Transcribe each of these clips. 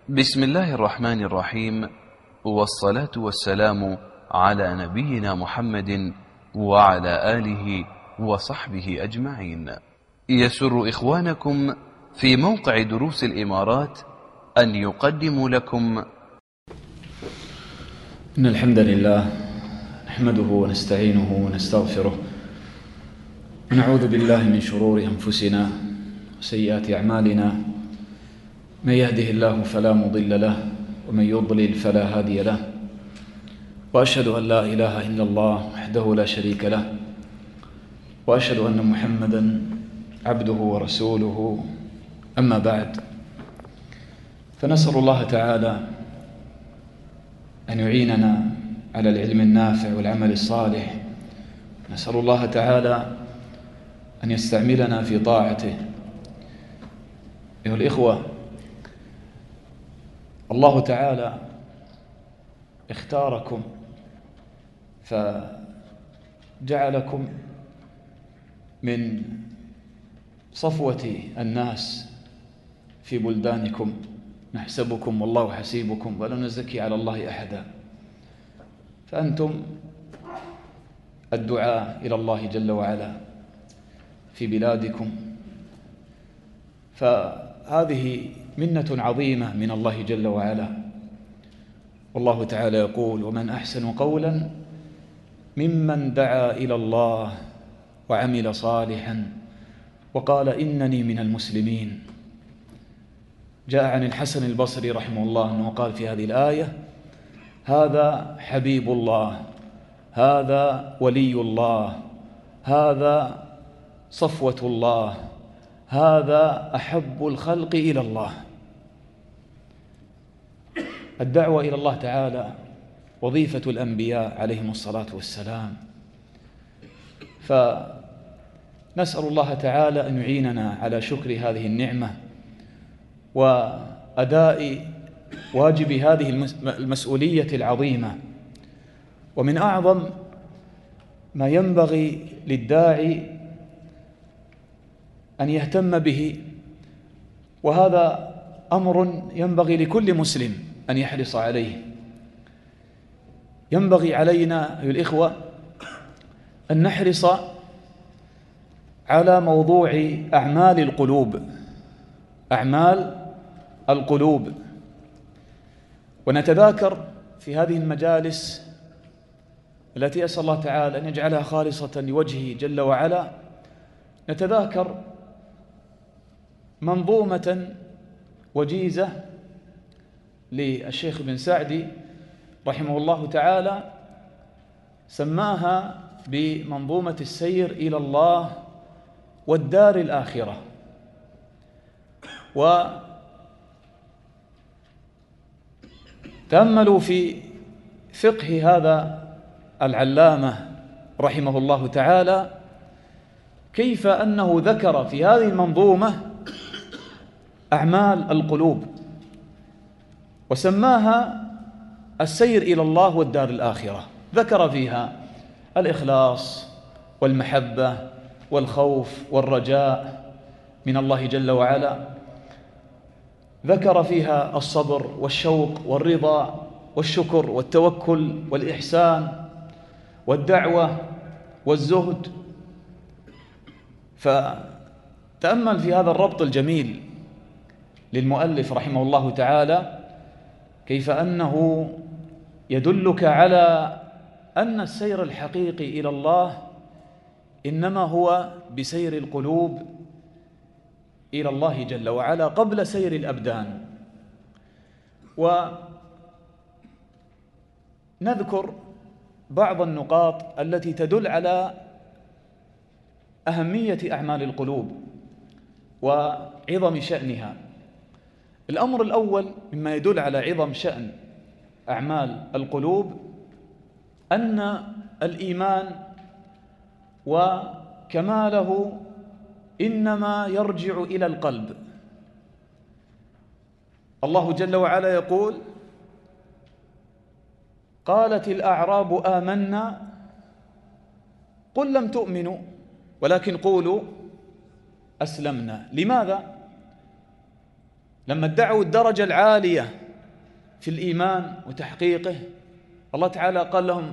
بسم الله الرحمن الرحيم، والصلاة والسلام على نبينا محمد وعلى آله وصحبه أجمعين. يسر إخوانكم في موقع دروس الإمارات أن يقدموا لكم إن الحمد لله نحمده ونستعينه ونستغفره ونعوذ بالله من شرور أنفسنا وسيئات أعمالنا، من يهده الله فلا مضل له ومن يضلل فلا هادي له، وأشهد أن لا إله إلا الله وحده لا شريك له، وأشهد أن محمدا عبده ورسوله. أما بعد، فنسأل الله تعالى أن يعيننا على العلم النافع والعمل الصالح. نسأل الله تعالى أن يستعملنا في طاعته. أيها الإخوة، الله تعالى اختاركم فجعلكم من صفوة الناس في بلدانكم، نحسبكم والله حسيبكم ولا نزكي على الله أحدا. فأنتم الدعاء إلى الله جل وعلا في بلادكم، فهذه منة عظيمة من الله جل وعلا. والله تعالى يقول: ومن أحسن قولا ممن دعا إلى الله وعمل صالحا وقال إنني من المسلمين. جاء عن الحسن البصري رحمه الله أنه قال في هذه الآية: هذا حبيب الله، هذا ولي الله، هذا صفوة الله، هذا أحب الخلق إلى الله. الدعوة إلى الله تعالى وظيفة الأنبياء عليهم الصلاة والسلام، فنسأل الله تعالى أن يعيننا على شكر هذه النعمة وأداء واجب هذه المسؤولية العظيمة. ومن أعظم ما ينبغي للداعي أن يهتم به، وهذا أمر ينبغي لكل مسلم أن يحرص عليه، ينبغي علينا أيها الإخوة أن نحرص على موضوع أعمال القلوب، أعمال القلوب. ونتذاكر في هذه المجالس التي أسأل الله تعالى أن يجعلها خالصة لوجهه جل وعلا، نتذاكر منظومة وجيزة للشيخ ابن سعدي رحمه الله تعالى، سماها بمنظومة السير إلى الله والدار الآخرة. وتأملوا في فقه هذا العلامة رحمه الله تعالى كيف أنه ذكر في هذه المنظومة أعمال القلوب، وسماها السير إلى الله والدار الآخرة. ذكر فيها الإخلاص والمحبة والخوف والرجاء من الله جل وعلا، ذكر فيها الصبر والشوق والرضا والشكر والتوكل والإحسان والدعوة والزهد. فتأمل في هذا الربط الجميل للمؤلف رحمه الله تعالى، كيف أنه يدلك على أن السير الحقيقي إلى الله إنما هو بسير القلوب إلى الله جل وعلا قبل سير الأبدان. ونذكر بعض النقاط التي تدل على أهمية أعمال القلوب وعظم شأنها. الأمر الأول مما يدل على عظم شأن أعمال القلوب أن الإيمان وكماله إنما يرجع إلى القلب. الله جل وعلا يقول: قالت الأعراب آمنا قل لم تؤمنوا ولكن قولوا أسلمنا. لماذا؟ لما ادعوا الدرجة العالية في الإيمان وتحقيقه، الله تعالى قال لهم: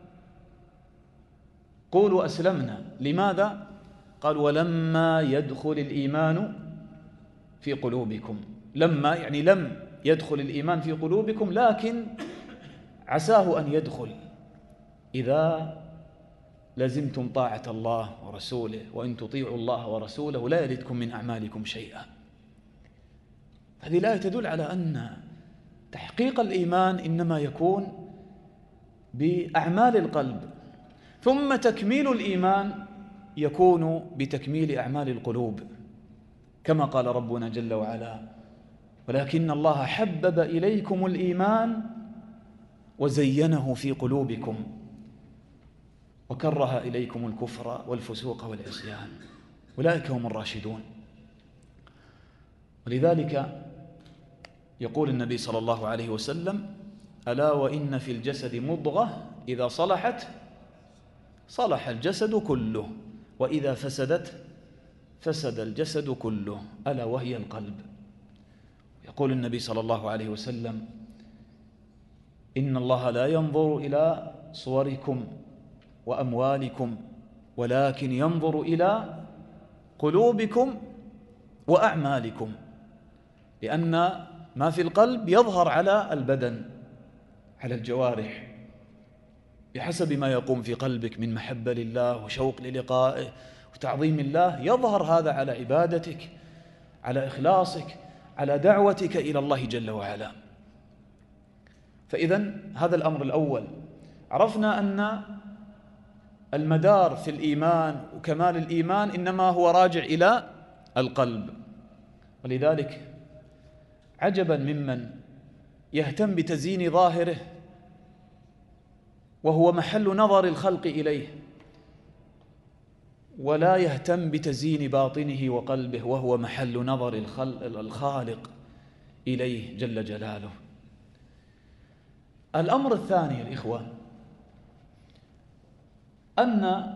قولوا أسلمنا. لماذا؟ قال: ولما يدخل الإيمان في قلوبكم. لما يعني لم يدخل الإيمان في قلوبكم، لكن عساه أن يدخل إذا لزمتم طاعة الله ورسوله، وإن تطيعوا الله ورسوله لا يلدكم من أعمالكم شيئا. هذه الآية تدل على أن تحقيق الإيمان إنما يكون بأعمال القلب، ثم تكميل الإيمان يكون بتكميل أعمال القلوب، كما قال ربنا جل وعلا: ولكن الله حبب إليكم الإيمان وزينه في قلوبكم وكره إليكم الكفر والفسوق والعصيان أولئك هم الراشدون. ولذلك يقول النبي صلى الله عليه وسلم: ألا وإن في الجسد مضغة إذا صلحت صلح الجسد كله، وإذا فسدت فسد الجسد كله، ألا وهي القلب. يقول النبي صلى الله عليه وسلم: إن الله لا ينظر إلى صوركم وأموالكم ولكن ينظر إلى قلوبكم وأعمالكم، لأن ما في القلب يظهر على البدن، على الجوارح، بحسب ما يقوم في قلبك من محبة لله وشوق للقائه وتعظيم الله، يظهر هذا على عبادتك، على إخلاصك، على دعوتك إلى الله جل وعلا. فإذن هذا الأمر الأول. عرفنا أن المدار في الإيمان وكمال الإيمان إنما هو راجع إلى القلب. ولذلك عجبا ممن يهتم بتزيين ظاهره وهو محل نظر الخلق إليه، ولا يهتم بتزيين باطنه وقلبه وهو محل نظر الخالق إليه جل جلاله. الأمر الثاني يا الإخوة، أن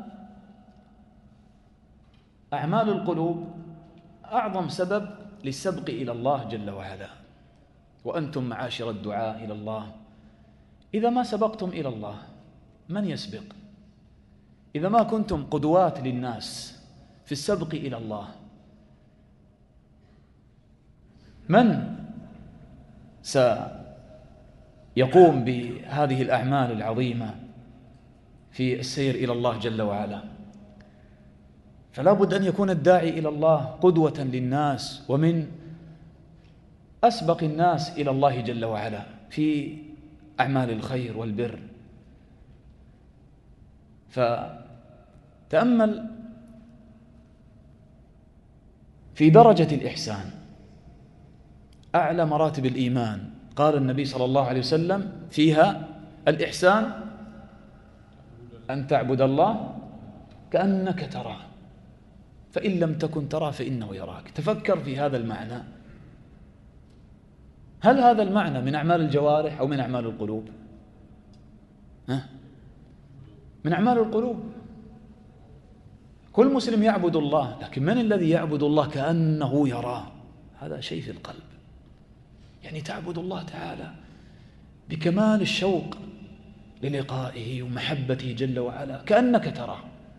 أعمال القلوب أعظم سبب للسبق إلى الله جل وعلا. وأنتم معاشر الدعاء إلى الله إذا ما سبقتم إلى الله من يسبق؟ إذا ما كنتم قدوات للناس في السبق إلى الله من سيقوم بهذه الأعمال العظيمة في السير إلى الله جل وعلا؟ فلا بد أن يكون الداعي إلى الله قدوة للناس ومن أسبق الناس إلى الله جل وعلا في أعمال الخير والبر. فتأمل في درجة الإحسان، أعلى مراتب الإيمان، قال النبي صلى الله عليه وسلم فيها الإحسان أن تعبد الله كأنك تراه فإن لم تكن تراه فإنه يراك. تفكر في هذا المعنى، هل هذا المعنى من أعمال الجوارح أو من أعمال القلوب؟ من أعمال القلوب. كل مسلم يعبد الله، لكن من الذي يعبد الله كأنه يراه؟ هذا شيء في القلب، يعني تعبد الله تعالى بكمال الشوق للقائه ومحبته جل وعلا كأنك تراه،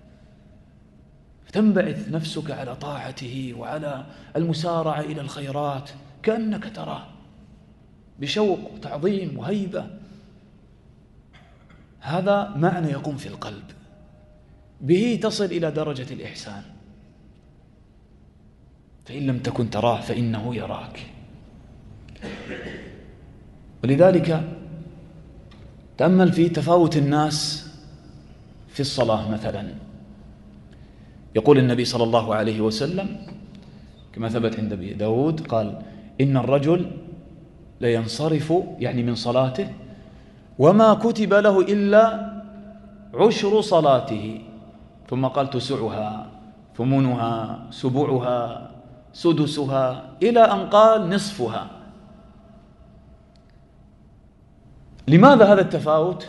فتنبعث نفسك على طاعته وعلى المسارعة إلى الخيرات كأنك تراه بشوق وتعظيم وهيبة. هذا معنى يقوم في القلب، به تصل إلى درجة الإحسان. فإن لم تكن تراه فإنه يراك. ولذلك تأمل في تفاوت الناس في الصلاة مثلا. يقول النبي صلى الله عليه وسلم كما ثبت عند أبي داود قال: إن الرجل لينصرف يعني من صلاته وما كتب له إلا عشر صلاته، ثم قال: تسعها، ثمنها، سبعها، سدسها، إلى أن قال نصفها. لماذا هذا التفاوت؟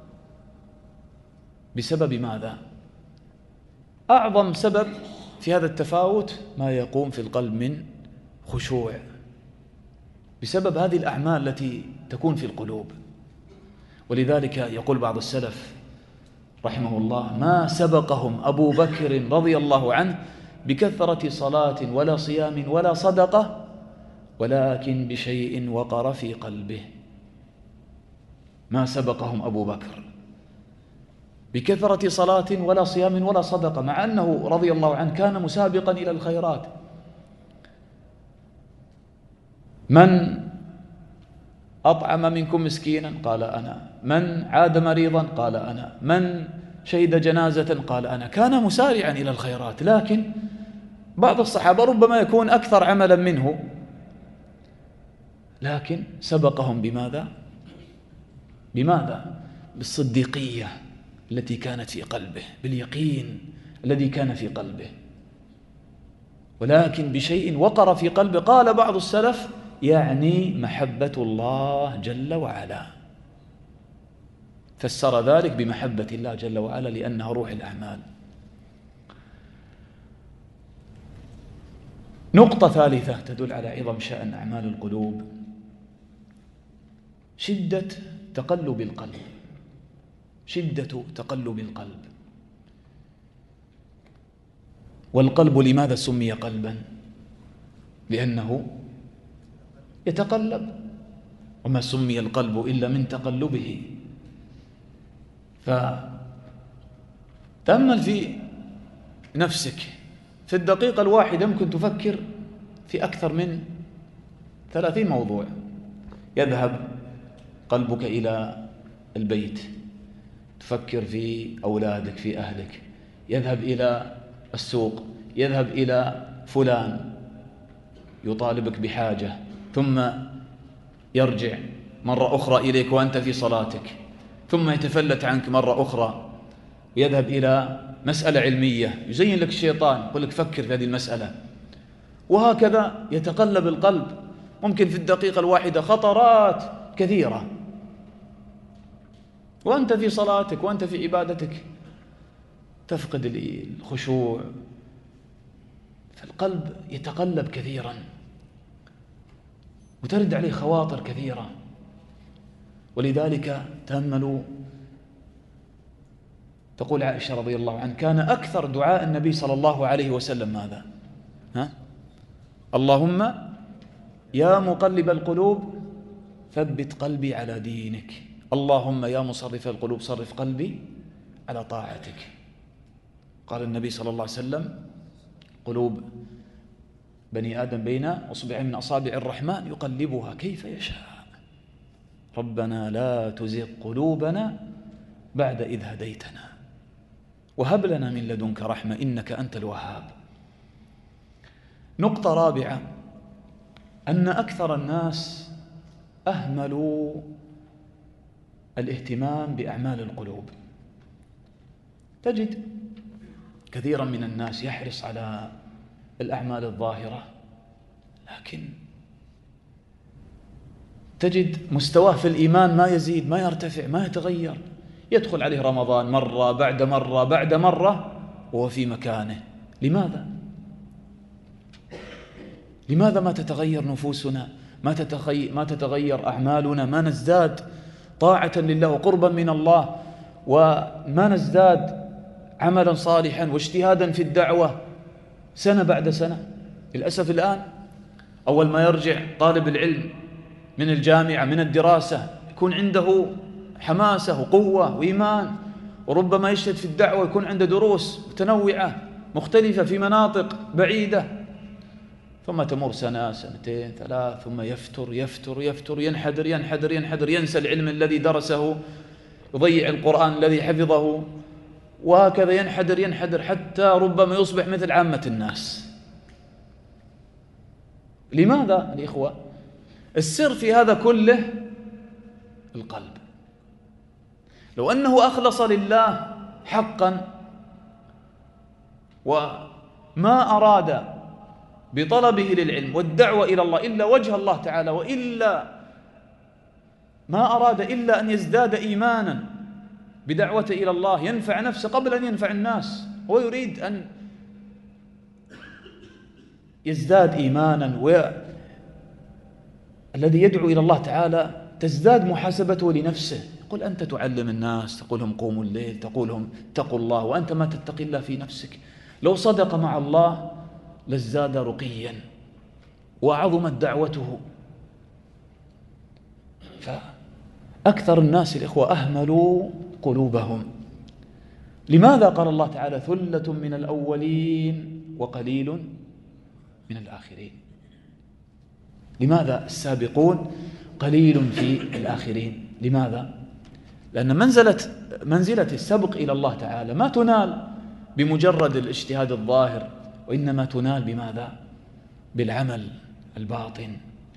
بسبب ماذا؟ أعظم سبب في هذا التفاوت ما يقوم في القلب من خشوع بسبب هذه الأعمال التي تكون في القلوب. ولذلك يقول بعض السلف رحمه الله: ما سبقهم أبو بكر رضي الله عنه بكثرة صلاة ولا صيام ولا صدقة، ولكن بشيء وقر في قلبه. ما سبقهم أبو بكر بكثرة صلاة ولا صيام ولا صدقة، مع أنه رضي الله عنه كان مسابقا إلى الخيرات. من أطعم منكم مسكينا؟ قال أنا. من عاد مريضا؟ قال أنا. من شهد جنازة؟ قال أنا. كان مسارعا إلى الخيرات. لكن بعض الصحابة ربما يكون أكثر عملا منه، لكن سبقهم بماذا؟ بالصديقية التي كانت في قلبه، باليقين الذي كان في قلبه، ولكن بشيء وقر في قلبه. قال بعض السلف: يعني محبة الله جل وعلا. فسر ذلك بمحبة الله جل وعلا لأنها روح الأعمال. نقطة ثالثة تدل على عظم شأن أعمال القلوب: شدة تقلب القلب. شدة تقلب القلب. والقلب لماذا سمي قلبا؟ لأنه يتقلب، وما سمي القلب إلا من تقلبه. فتأمل في نفسك، في الدقيقة الواحدة ممكن تفكر في أكثر من 30 موضوع. يذهب قلبك إلى البيت، تفكر في أولادك، في أهلك. يذهب إلى السوق، يذهب إلى فلان يطالبك بحاجة، ثم يرجع مرة أخرى إليك وأنت في صلاتك، ثم يتفلت عنك مرة أخرى، ويذهب إلى مسألة علمية يزين لك الشيطان، يقول لك فكر في هذه المسألة. وهكذا يتقلب القلب. ممكن في الدقيقة الواحدة خطرات كثيرة، وأنت في صلاتك وأنت في عبادتك تفقد الخشوع، فالقلب يتقلب كثيرا وترد عليه خواطر كثيرة. ولذلك تأملوا، تقول عائشة رضي الله عنها: كان أكثر دعاء النبي صلى الله عليه وسلم ماذا؟ اللهم يا مقلب القلوب ثبت قلبي على دينك، اللهم يا مصرف القلوب صرف قلبي على طاعتك. قال النبي صلى الله عليه وسلم: قلوب بني آدم بين أصبعين من أصابع الرحمن يقلبها كيف يشاء، ربنا لا تزغ قلوبنا بعد إذ هديتنا وهب لنا من لدنك رحمة إنك أنت الوهاب. نقطة رابعة: أن أكثر الناس أهملوا الاهتمام بأعمال القلوب. تجد كثيرا من الناس يحرص على الأعمال الظاهرة، لكن تجد مستواه في الإيمان ما يزيد، ما يرتفع، ما يتغير. يدخل عليه رمضان مرة بعد مرة بعد مرة وهو في مكانه. لماذا؟ لماذا ما تتغير نفوسنا؟ ما تتغير أعمالنا؟ ما نزداد طاعة لله وقربا من الله، وما نزداد عملا صالحا واجتهادا في الدعوة سنة بعد سنة. للأسف الآن أول ما يرجع طالب العلم من الجامعة من الدراسة يكون عنده حماسة وقوة وإيمان، وربما يشهد في الدعوة، يكون عنده دروس متنوعة مختلفة في مناطق بعيدة، ثم تمر سنة سنتين ثلاث، ثم يفتر ينحدر، ينسى العلم الذي درسه، يضيع القرآن الذي حفظه، وهكذا ينحدر حتى ربما يصبح مثل عامة الناس. لماذا الإخوة؟ السر في هذا كله القلب. لو أنه أخلص لله حقا وما أراد بطلبه للعلم والدعوة إلى الله إلا وجه الله تعالى، وإلا ما أراد إلا أن يزداد إيمانا بدعوته إلى الله، ينفع نفسه قبل أن ينفع الناس، هو يريد أن يزداد إيمانا الذي يدعو إلى الله تعالى تزداد محاسبته لنفسه. قل أنت تعلم الناس، تقول لهم قوموا الليل، تقول لهم اتقوا الله، وأنت ما تتقي الله في نفسك. لو صدق مع الله لازداد رقيا وعظمت دعوته. فأكثر الناس الإخوة أهملوا قلوبهم. لماذا قال الله تعالى ثلة من الأولين وقليل من الآخرين؟ لماذا السابقون قليل في الآخرين؟ لماذا؟ لأن منزلة السبق إلى الله تعالى ما تنال بمجرد الاجتهاد الظاهر، وإنما تنال بماذا؟ بالعمل الباطن.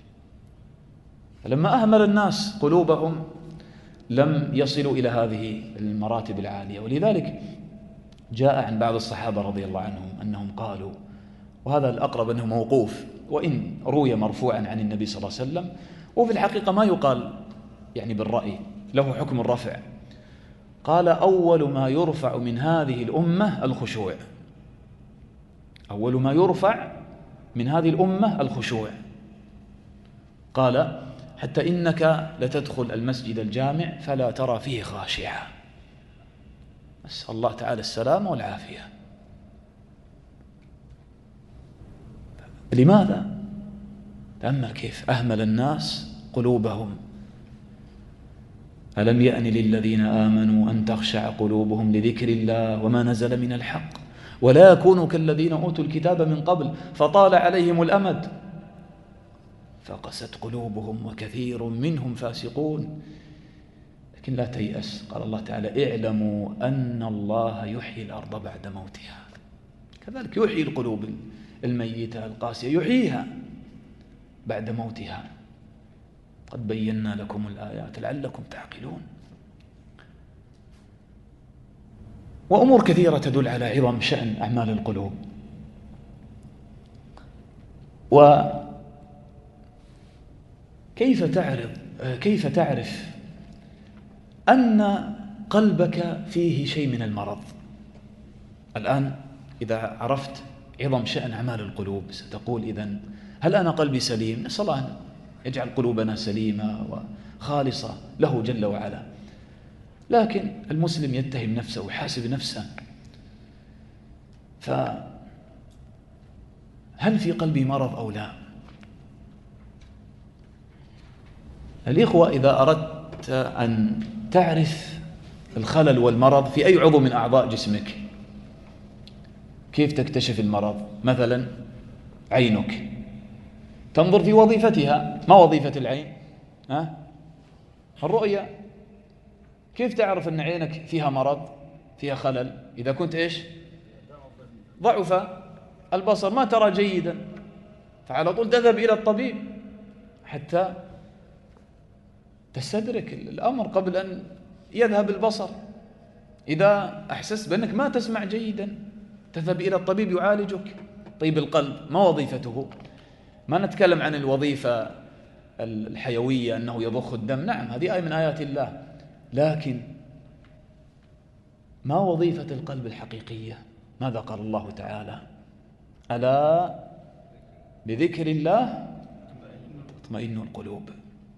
فلما أهمل الناس قلوبهم لم يصلوا إلى هذه المراتب العالية. ولذلك جاء عن بعض الصحابة رضي الله عنهم أنهم قالوا، وهذا الأقرب أنه موقوف وإن روي مرفوعا عن النبي صلى الله عليه وسلم، وفي الحقيقة ما يقال يعني بالرأي، له حكم الرفع. قال أول ما يرفع من هذه الأمة الخشوع. أول ما يرفع من هذه الأمة الخشوع. قال حتى إنك لتدخل المسجد الجامع فلا ترى فيه خاشعة. نسأل الله تعالى السلامة والعافية. لماذا؟ تأمل كيف أهمل الناس قلوبهم. ألم يأن للذين آمنوا أن تخشع قلوبهم لذكر الله وما نزل من الحق ولا يكونوا كالذين أوتوا الكتاب من قبل فطال عليهم الأمد فقست قلوبهم وكثير منهم فاسقون. لكن لا تيأس. قال الله تعالى اعلموا أن الله يحيي الأرض بعد موتها. كذلك يحيي القلوب الميتة القاسية، يحييها بعد موتها. قد بينا لكم الآيات لعلكم تعقلون. وأمور كثيرة تدل على عظم شأن أعمال القلوب. كيف تعرف أن قلبك فيه شيء من المرض؟ الآن إذا عرفت عظم شأن أعمال القلوب ستقول إذن هل أنا قلبي سليم؟ نسأل الله أن يجعل قلوبنا سليمة وخالصة له جل وعلا. لكن المسلم يتهم نفسه ويحاسب نفسه، فهل في قلبي مرض أو لا؟ الإخوة إذا أردت أن تعرف الخلل والمرض في أي عضو من أعضاء جسمك كيف تكتشف المرض؟ مثلا عينك، تنظر في وظيفتها. ما وظيفة العين؟ الرؤية. كيف تعرف أن عينك فيها مرض، فيها خلل؟ إذا كنت إيش؟ ضعف البصر، ما ترى جيدا، فعلى طول تذهب إلى الطبيب حتى تستدرك الأمر قبل أن يذهب البصر. إذا أحسست بأنك ما تسمع جيدا تذهب إلى الطبيب يعالجك. طيب القلب ما وظيفته؟ ما نتكلم عن الوظيفة الحيوية أنه يضخ الدم، نعم هذه آية من آيات الله، لكن ما وظيفة القلب الحقيقية؟ ماذا قال الله تعالى؟ ألا بذكر الله تطمئن القلوب.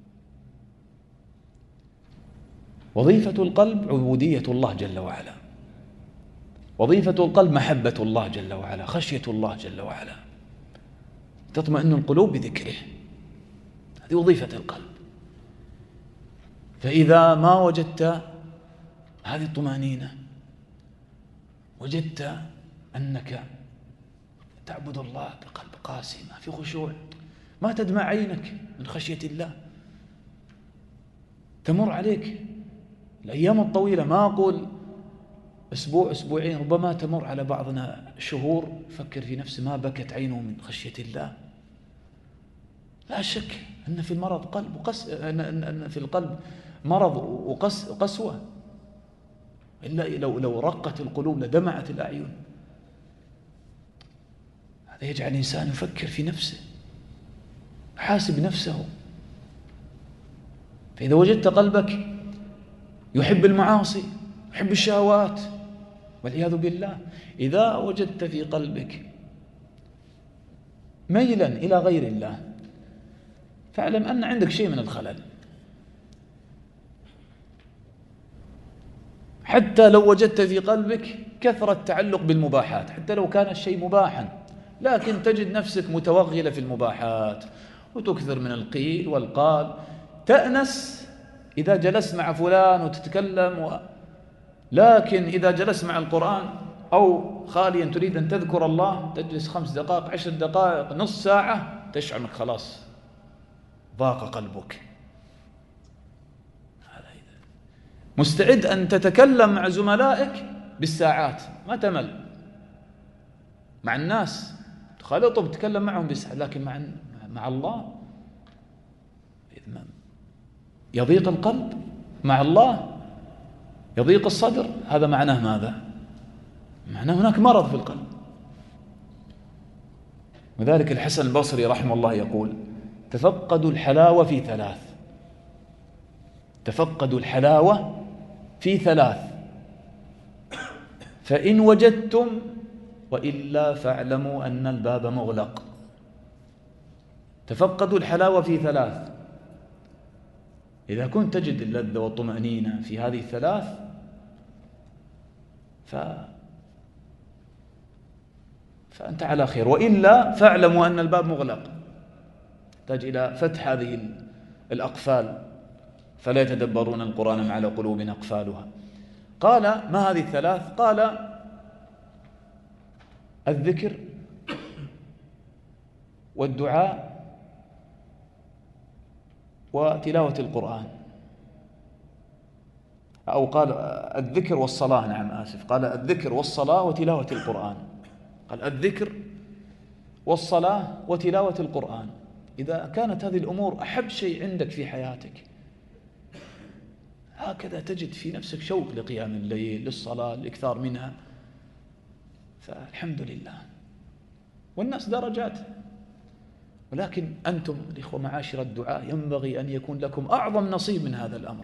وظيفة القلب عبودية الله جل وعلا. وظيفة القلب محبة الله جل وعلا، خشية الله جل وعلا. تطمئن القلوب بذكره، هذه وظيفة القلب. فإذا ما وجدت هذه الطمأنينة، وجدت أنك تعبد الله بقلب قاسي ما في خشوع، ما تدمع عينك من خشية الله، تمر عليك الأيام الطويلة، ما أقول أسبوع أسبوعين، ربما تمر على بعضنا شهور، فكر في نفسه ما بكت عينه من خشية الله. لا شك أن في المرض قلب أن في القلب مرض وقسوة، إلا لو رقت القلوب لدمعت الأعين. هذا يجعل الإنسان يفكر في نفسه، حاسب نفسه. فإذا وجدت قلبك يحب المعاصي، يحب الشهوات والعياذ بالله، إذا وجدت في قلبك ميلا إلى غير الله، فاعلم أن عندك شيء من الخلل. حتى لو وجدت في قلبك كثرة تعلق بالمباحات، حتى لو كان الشيء مباحا، لكن تجد نفسك متوغلة في المباحات وتكثر من القيل والقال، تأنس إذا جلست مع فلان وتتكلم لكن إذا جلست مع القرآن أو خاليا تريد أن تذكر الله تجلس 5 دقائق 10 دقائق نص ساعة تشعر أنك خلاص ضاق قلبك. مستعد أن تتكلم مع زملائك بالساعات ما تمل، مع الناس تخالطهم تتكلم معهم بالساعات، لكن مع الله يضيق القلب، مع الله يضيق الصدر. هذا معناه ماذا؟ معناه هناك مرض في القلب. وذلك الحسن البصري رحمه الله يقول: تفقدوا الحلاوة في 3، تفقدوا الحلاوة في 3، فإن وجدتم وإلا فاعلموا أن الباب مغلق. تفقدوا الحلاوة في 3، إذا كنت تجد اللذة والطمأنينة في هذه 3 فأنت على خير، وإلا فاعلموا أن الباب مغلق. تحتاج إلى فتح هذه الأقفال، فلا يتدبرون القرآن مع قلوب أقفالها. قال: ما هذه 3؟ قال: الذكر والدعاء وتلاوة القرآن، أو قال الذكر والصلاة، نعم آسف، قال الذكر والصلاة وتلاوة القرآن. قال الذكر والصلاة وتلاوة القرآن. إذا كانت هذه الأمور أحب شيء عندك في حياتك، هكذا تجد في نفسك شوق لقيام الليل، للصلاة، الإكثار منها، فالحمد لله. والناس درجات، ولكن أنتم الإخوة معاشر الدعاء ينبغي أن يكون لكم أعظم نصيب من هذا الأمر.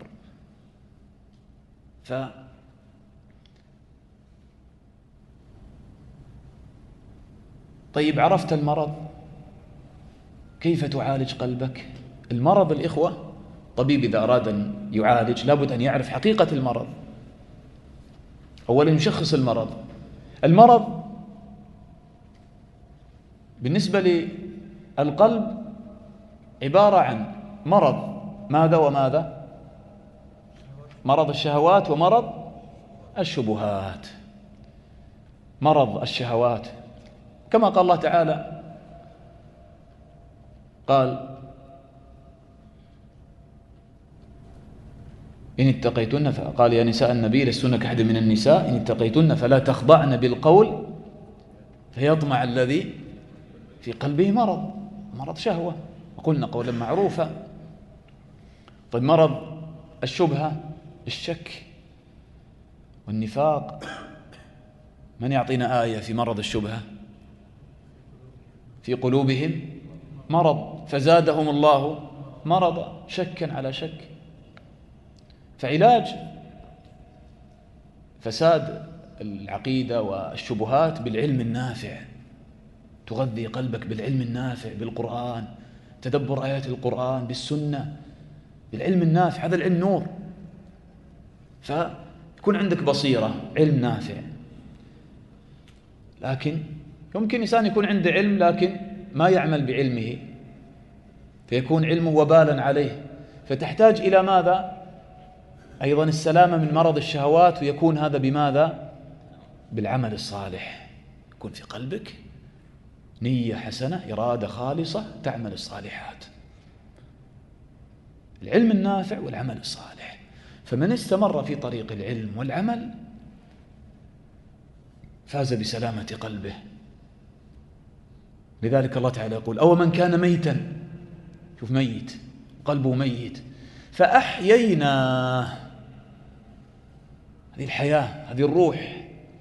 طيب، عرفت المرض، كيف تعالج قلبك؟ المرض الإخوة، طبيب إذا أراد أن يعالج لابد أن يعرف حقيقة المرض. أولا يشخص المرض. المرض بالنسبة للقلب عبارة عن مرض ماذا وماذا؟ مرض الشهوات ومرض الشبهات. مرض الشهوات كما قال الله تعالى، قال: إن اتقيتن، فقال: يا نساء النبي لستن كأحد من النساء إن اتقيتن فلا تخضعن بالقول فيطمع الذي في قلبه مرض شهوة، وقلنا قولا معروفا. طيب، مرض الشبهة، الشك والنفاق، من يعطينا آية في مرض الشبهة؟ في قلوبهم مرض فزادهم الله مرضا، شكا على شك. فعلاج فساد العقيدة والشبهات بالعلم النافع، تغذي قلبك بالعلم النافع، بالقرآن، تدبر آيات القرآن، بالسنة، بالعلم النافع. هذا العلم نور، فيكون عندك بصيرة، علم نافع. لكن يمكن إنسان يكون عنده علم لكن ما يعمل بعلمه، فيكون علمه وبالا عليه، فتحتاج إلى ماذا؟ أيضا السلامة من مرض الشهوات، ويكون هذا بماذا؟ بالعمل الصالح. يكون في قلبك نية حسنة، إرادة خالصة، تعمل الصالحات، العلم النافع والعمل الصالح. فمن استمر في طريق العلم والعمل فاز بسلامة قلبه. لذلك الله تعالى يقول: أو من كان ميتا، شوف، ميت، قلبه ميت، فأحييناه، هذه الحياة، هذه الروح،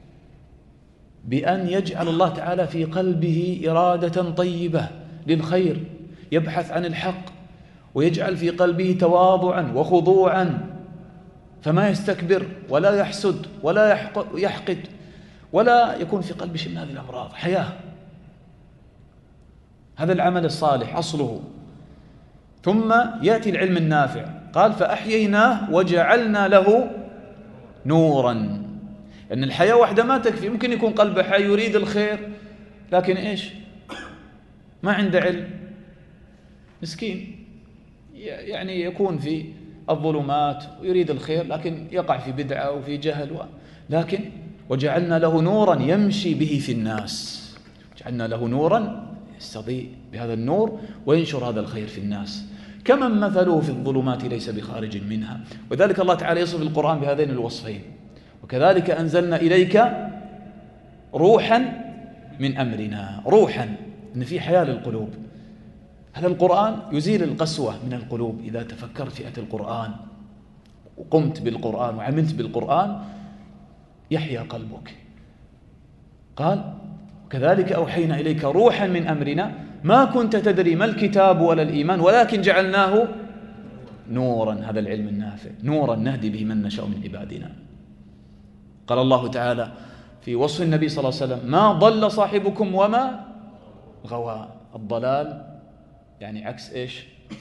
بأن يجعل الله تعالى في قلبه إرادة طيبة للخير، يبحث عن الحق، ويجعل في قلبه تواضعا وخضوعا، فما يستكبر ولا يحسد ولا يحقد ولا يكون في قلبه شيء من هذه الأمراض. حياة. هذا العمل الصالح أصله ثم يأتي العلم النافع، قال فأحييناه وجعلنا له نورا. لأن الحياة وحده ما تكفي، ممكن يكون قلبه حي يريد الخير لكن إيش؟ ما عنده علم، مسكين، يعني يكون في الظلمات ويريد الخير لكن يقع في بدعة وفي جهل لكن وجعلنا له نورا يمشي به في الناس. جعلنا له نورا يستضيء بهذا النور وينشر هذا الخير في الناس. كمن مثله في الظلمات ليس بخارج منها. وذلك الله تعالى يصف القرآن بهذين الوصفين: وكذلك أنزلنا إليك روحا من أمرنا. روحا، إن في حياة للقلوب. هذا القرآن يزيل القسوة من القلوب. إذا تفكرت في آية القرآن وقمت بالقرآن وعملت بالقرآن يحيا قلبك. قال كذلك أوحينا إليك روحا من أمرنا ما كنت تدري ما الكتاب ولا الإيمان ولكن جعلناه نورا. هذا العلم النافع، نورا نهدي به من نشاء من عبادنا. قال الله تعالى في وصف النبي صلى الله عليه وسلم: ما ضل صاحبكم وما غوى. الضلال يعني عكس إيش؟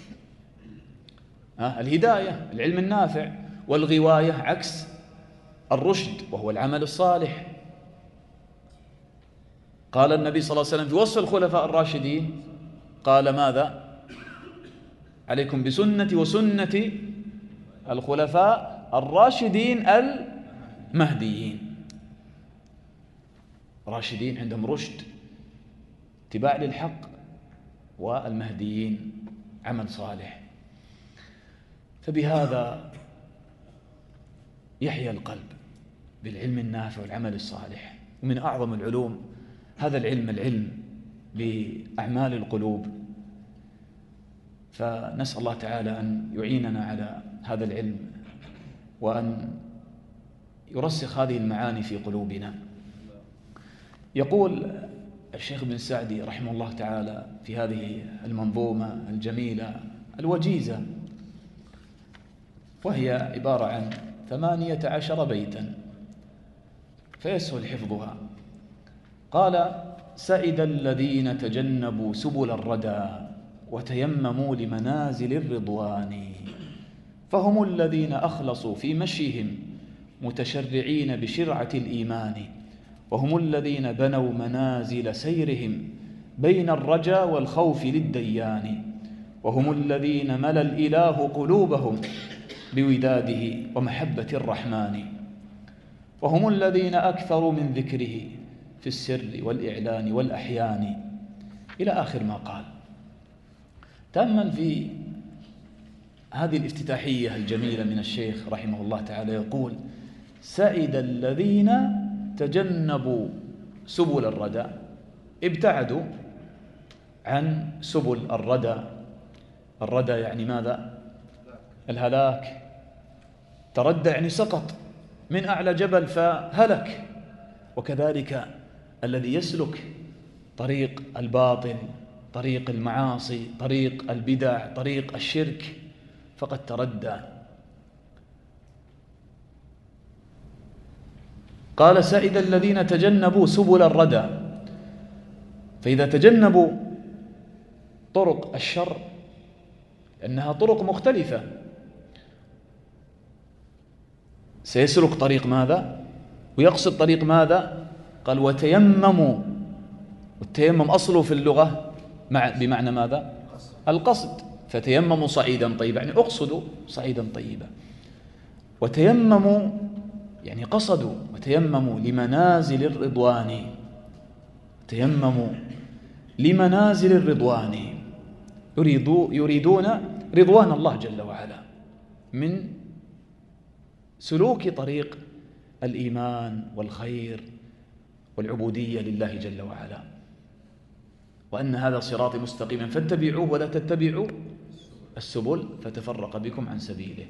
الهداية، العلم النافع. والغواية عكس الرشد وهو العمل الصالح. قال النبي صلى الله عليه وسلم في وصف الخلفاء الراشدين، قال ماذا؟ عليكم بسنتي وسنة الخلفاء الراشدين المهديين. راشدين عندهم رشد، اتباع للحق، والمهديين عمل صالح. فبهذا يحيا القلب، بالعلم النافع والعمل الصالح. ومن أعظم العلوم هذا العلم بأعمال القلوب. فنسأل الله تعالى أن يعيننا على هذا العلم وأن يرسخ هذه المعاني في قلوبنا. يقول الشيخ بن سعدي رحمه الله تعالى في هذه المنظومة الجميلة الوجيزة، وهي عبارة عن 18 بيتا فيسهل حفظها. قال: سئد الذين تجنبوا سبل الردى وتيمموا لمنازل الرضوان، فهم الذين أخلصوا في مشيهم متشرعين بشرعة الإيمان، وهم الذين بنوا منازل سيرهم بين الرجا والخوف للديان، وهم الذين ملا الإله قلوبهم بوداده ومحبة الرحمن، وهم الذين أكثروا من ذكره في السر والإعلان والأحيان، إلى آخر ما قال. تأمل في هذه الافتتاحية الجميلة من الشيخ رحمه الله تعالى، يقول: سئد الذين تجنبوا سبل الردى، ابتعدوا عن سبل الردى. الردى يعني ماذا؟ الهلاك. تردى يعني سقط من أعلى جبل فهلك. وكذلك الذي يسلك طريق الباطل، طريق المعاصي، طريق البدع، طريق الشرك، فقد تردى. قال: سئد الذين تجنبوا سبل الردى. فإذا تجنبوا طرق الشر، لأنها طرق مختلفة، سيسلك طريق ماذا؟ ويقصد طريق ماذا؟ قال: وتيمموا. والتيمم أصله في اللغة بمعنى ماذا؟ القصد. فتيمموا صعيدا طيبا يعني اقصدوا صعيدا طيبا. وتيمموا يعني قصدوا. وتيمموا لمنازل الرضوان. تيمموا لمنازل الرضوان، يريدون رضوان الله جل وعلا من سلوك طريق الإيمان والخير والعبودية لله جل وعلا. وأن هذا صراطي مستقيما فاتبعوه ولا تتبعوا السبل فتفرق بكم عن سبيله.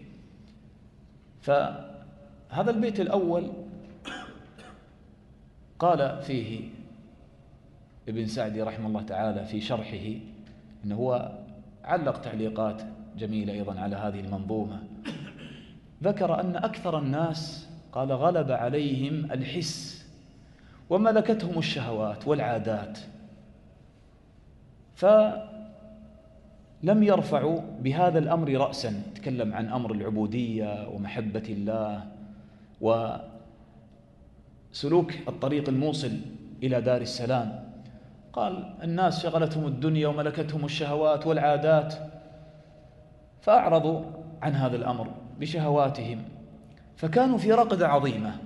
فهذا البيت الأول قال فيه ابن سعدي رحمه الله تعالى في شرحه، إنه هو علق تعليقات جميلة أيضا على هذه المنظومة. ذكر أن أكثر الناس قال غلب عليهم الحس وملكتهم الشهوات والعادات، فلا لم يرفعوا بهذا الأمر رأسا. يتكلم عن أمر العبودية ومحبة الله وسلوك الطريق الموصل إلى دار السلام. قال الناس شغلتهم الدنيا وملكتهم الشهوات والعادات، فأعرضوا عن هذا الأمر بشهواتهم، فكانوا في رقدة عظيمة.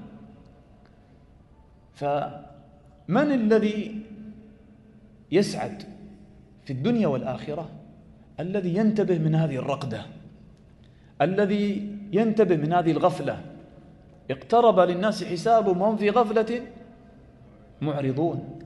فمن الذي يسعد في الدنيا والآخرة؟ الذي ينتبه من هذه الرقدة، الذي ينتبه من هذه الغفلة. اقترب للناس حسابهم وهم في غفلة معرضون.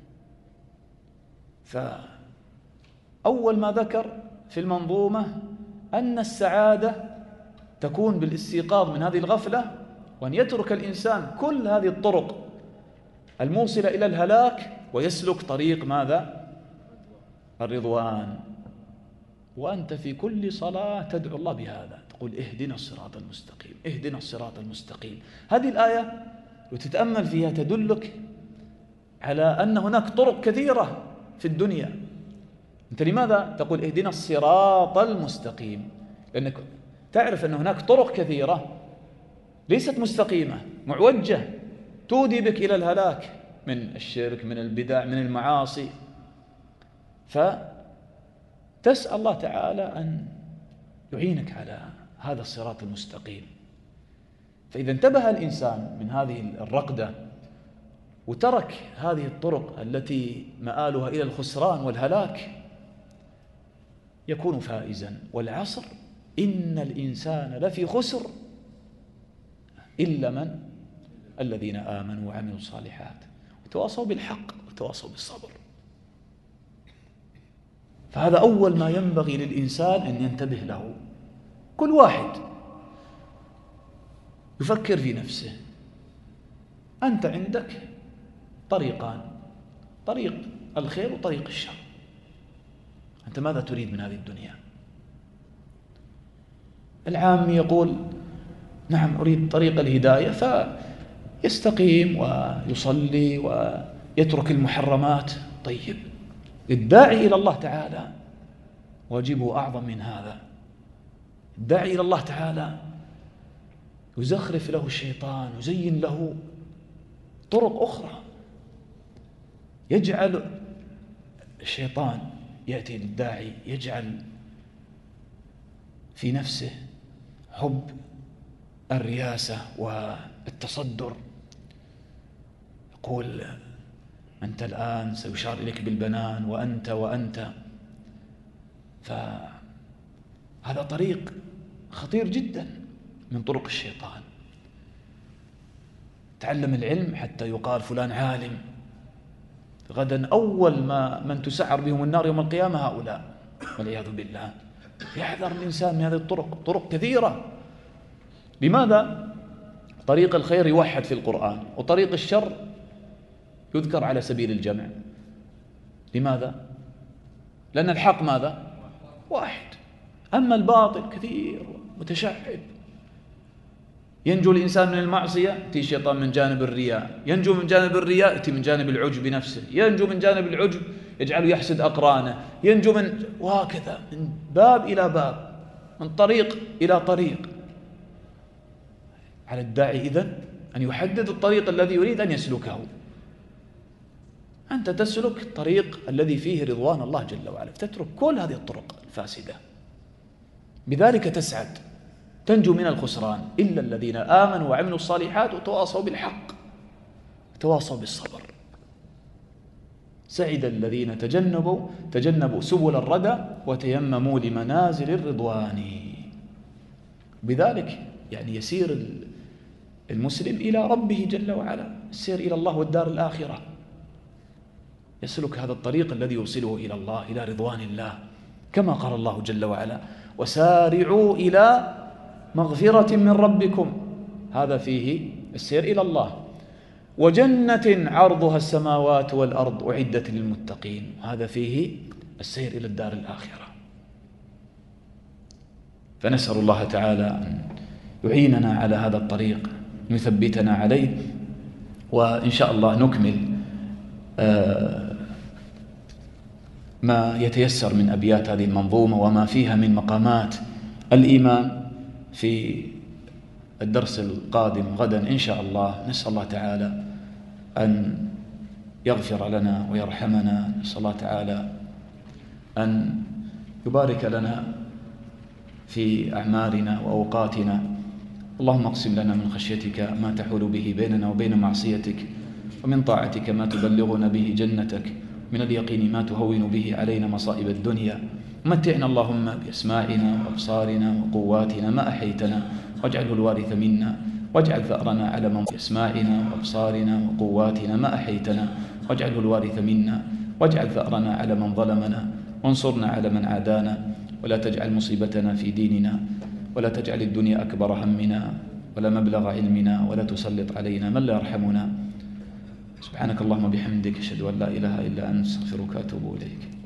فأول ما ذكر في المنظومة أن السعادة تكون بالاستيقاظ من هذه الغفلة، وأن يترك الإنسان كل هذه الطرق الموصلة إلى الهلاك ويسلك طريق ماذا؟ الرضوان. وأنت في كل صلاة تدعو الله بهذا، تقول اهدنا الصراط المستقيم، اهدنا الصراط المستقيم. هذه الآية وتتأمل فيها تدلك على أن هناك طرق كثيرة في الدنيا. أنت لماذا تقول اهدنا الصراط المستقيم؟ لأنك تعرف أن هناك طرق كثيرة ليست مستقيمة، معوجة، تودي بك إلى الهلاك من الشرك، من البدع، من المعاصي. فتسأل الله تعالى أن يعينك على هذا الصراط المستقيم. فإذا انتبه الإنسان من هذه الرقدة وترك هذه الطرق التي مآلها إلى الخسران والهلاك يكون فائزا. والعصر إن الإنسان لفي خسر إلا من الذين آمنوا وعملوا الصالحات وتواصوا بالحق وتواصوا بالصبر. فهذا أول ما ينبغي للإنسان أن ينتبه له. كل واحد يفكر في نفسه. أنت عندك طريقان، طريق الخير وطريق الشر. أنت ماذا تريد من هذه الدنيا؟ العام يقول نعم أريد طريق الهداية، فيستقيم ويصلي ويترك المحرمات. طيب، الداعي إلى الله تعالى واجبه أعظم من هذا. الداعي إلى الله تعالى يزخرف له الشيطان، يزين له طرق أخرى. يجعل الشيطان يأتي للداعي يجعل في نفسه حب الرياسة والتصدر. يقول أنت الآن سيشار إليك بالبنان وأنت. فهذا طريق خطير جدا من طرق الشيطان. تعلم العلم حتى يقال فلان عالم، غدا أول ما من تسعر بهم النار يوم القيامة هؤلاء والعياذ بالله. يحذر الإنسان من هذه الطرق، طرق كثيرة. لماذا؟ طريق الخير يوحد في القرآن، وطريق الشر يذكر على سبيل الجمع. لماذا؟ لأن الحق ماذا؟ واحد. أما الباطل كثير متشعب. ينجو الإنسان من المعصية، يأتي الشيطان من جانب الرياء، ينجو من جانب الرياء يأتي من جانب العجب نفسه، ينجو من جانب العجب يجعله يحسد أقرانه، ينجو من وهكذا، من باب إلى باب، من طريق إلى طريق. على الداعي إذن أن يحدد الطريق الذي يريد أن يسلكه. أنت تسلك الطريق الذي فيه رضوان الله جل وعلا، فتترك كل هذه الطرق الفاسدة. بذلك تسعد، تنجو من الخسران. إلا الذين آمنوا وعملوا الصالحات وتواصوا بالحق وتواصوا بالصبر. سعد الذين تجنبوا سبل الردى وتيمموا لمنازل الرضوان. بذلك يعني يسير المسلم إلى ربه جل وعلا، السير إلى الله والدار الآخرة. يسلك هذا الطريق الذي يوصله إلى الله، إلى رضوان الله، كما قال الله جل وعلا وسارعوا إلى مغفرة من ربكم. هذا فيه السير إلى الله. وجنة عرضها السماوات والأرض أعدت للمتقين. هذا فيه السير إلى الدار الآخرة. فنسأل الله تعالى أن يعيننا على هذا الطريق، يثبتنا عليه. وإن شاء الله نكمل ما يتيسر من أبيات هذه المنظومة وما فيها من مقامات الإيمان في الدرس القادم غدا إن شاء الله. نسأل الله تعالى أن يغفر لنا ويرحمنا، نسأل الله تعالى أن يبارك لنا في أعمارنا وأوقاتنا. اللهم اقسم لنا من خشيتك ما تحول به بيننا وبين معصيتك، ومن طاعتك ما تبلغنا به جنتك، من اليقين ما تهون به علينا مصائب الدنيا. متعنا اللهم بأسماعنا وأبصارنا وقواتنا ما أحيتنا، واجعله الوارث منا، واجعل ثأرنا على من بأسماعنا وأبصارنا وقواتنا ما أحيتنا، واجعله الوارث منا، واجعل ثأرنا على من ظلمنا، وانصرنا على من عادانا، ولا تجعل مصيبتنا في ديننا، ولا تجعل الدنيا أكبر همنا ولا مبلغ علمنا، ولا تسلط علينا من لا يرحمنا. سبحانك اللهم بحمدك، أشهد أن لا إله إلا أنت، أستغفرك وأتوب إليك.